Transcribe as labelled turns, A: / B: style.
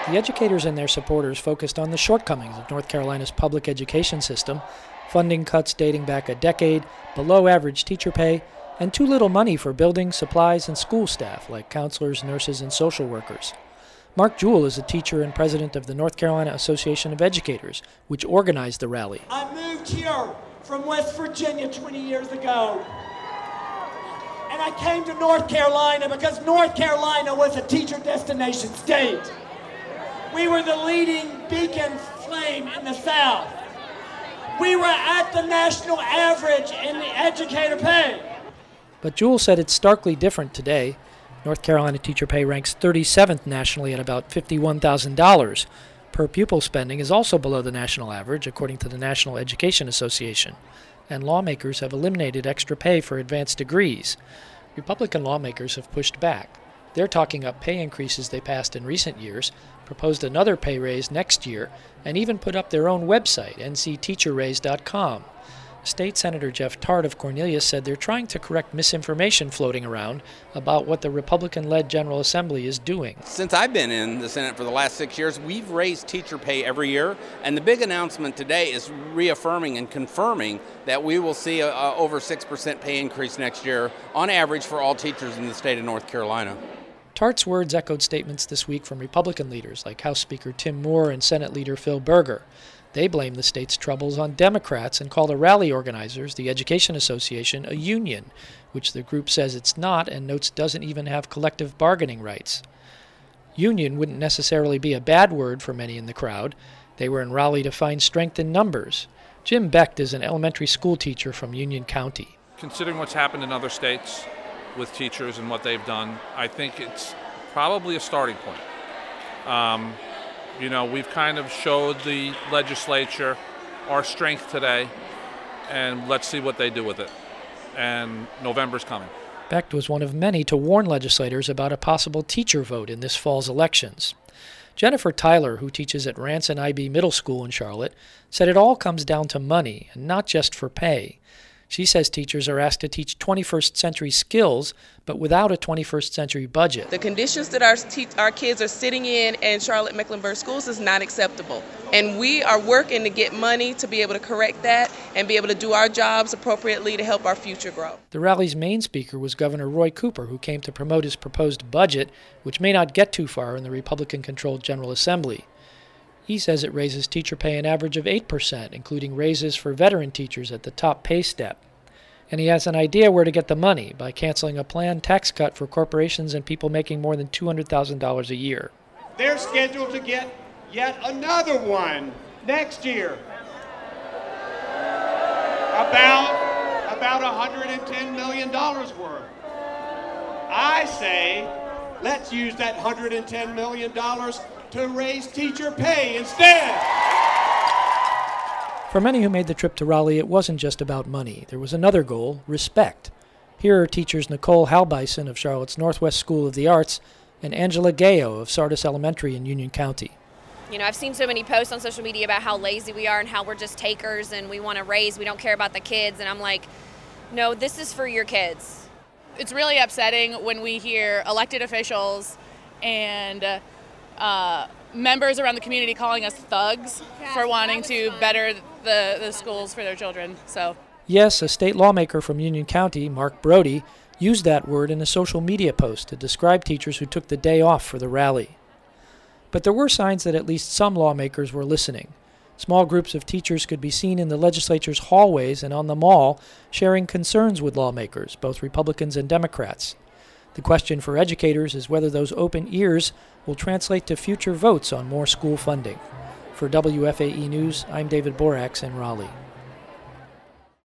A: The educators and their supporters focused on the shortcomings of North Carolina's public education system, funding cuts dating back a decade, below-average teacher pay, and too little money for buildings, supplies, and school staff like counselors, nurses, and social workers. Mark Jewell is a teacher and president of the North Carolina Association of Educators, which organized the rally.
B: I moved here from West Virginia 20 years ago, and I came to North Carolina because North Carolina was a teacher destination state. We were the leading beacon flame in the South. We were at the national average in the educator pay.
A: But Jewell said it's starkly different today. North Carolina teacher pay ranks 37th nationally at about $51,000. Per pupil spending is also below the national average, according to the National Education Association. And lawmakers have eliminated extra pay for advanced degrees. Republican lawmakers have pushed back. They're talking up pay increases they passed in recent years, proposed another pay raise next year, and even put up their own website, ncteacherraise.com. State Senator Jeff Tart of Cornelius said they're trying to correct misinformation floating around about what the Republican-led General Assembly is doing.
C: Since I've been in the Senate for the last 6 years, we've raised teacher pay every year, and the big announcement today is reaffirming and confirming that we will see a over 6% pay increase next year on average for all teachers in the state of North Carolina.
A: Tart's words echoed statements this week from Republican leaders like House Speaker Tim Moore and Senate Leader Phil Berger. They blame the state's troubles on Democrats and call the rally organizers, the Education Association, a union, which the group says it's not and notes doesn't even have collective bargaining rights. Union wouldn't necessarily be a bad word for many in the crowd. They were in Raleigh to find strength in numbers. Jim Becht is an elementary school teacher from Union County.
D: Considering what's happened in other states with teachers and what they've done, I think it's probably a starting point. We've kind of showed the legislature our strength today, and let's see what they do with it. And November's coming.
A: Becht was one of many to warn legislators about a possible teacher vote in this fall's elections. Jennifer Tyler, who teaches at Ranson IB Middle School in Charlotte, said it all comes down to money, and not just for pay. She says teachers are asked to teach 21st century skills, but without a 21st century budget.
E: The conditions that our kids are sitting in Charlotte-Mecklenburg schools is not acceptable. And we are working to get money to be able to correct that and be able to do our jobs appropriately to help our future grow.
A: The rally's main speaker was Governor Roy Cooper, who came to promote his proposed budget, which may not get too far in the Republican-controlled General Assembly. He says it raises teacher pay an average of 8%, including raises for veteran teachers at the top pay step. And he has an idea where to get the money, by canceling a planned tax cut for corporations and people making more than $200,000 a year.
F: They're scheduled to get yet another one next year. About $110 million worth. I say, let's use that $110 million to raise teacher pay instead.
A: For many who made the trip to Raleigh, it wasn't just about money. There was another goal, respect. Here are teachers Nicole Halbison of Charlotte's Northwest School of the Arts and Angela Gayo of Sardis Elementary in Union County.
G: I've seen so many posts on social media about how lazy we are and how we're just takers and we want to raise, we don't care about the kids. And I'm like, no, this is for your kids.
H: It's really upsetting when we hear elected officials and members around the community calling us thugs for wanting to better the schools for their children.
A: Yes, a state lawmaker from Union County, Mark Brody, used that word in a social media post to describe teachers who took the day off for the rally. But there were signs that at least some lawmakers were listening. Small groups of teachers could be seen in the legislature's hallways and on the mall, sharing concerns with lawmakers, both Republicans and Democrats. The question for educators is whether those open ears will translate to future votes on more school funding. For WFAE News, I'm David Borax in Raleigh.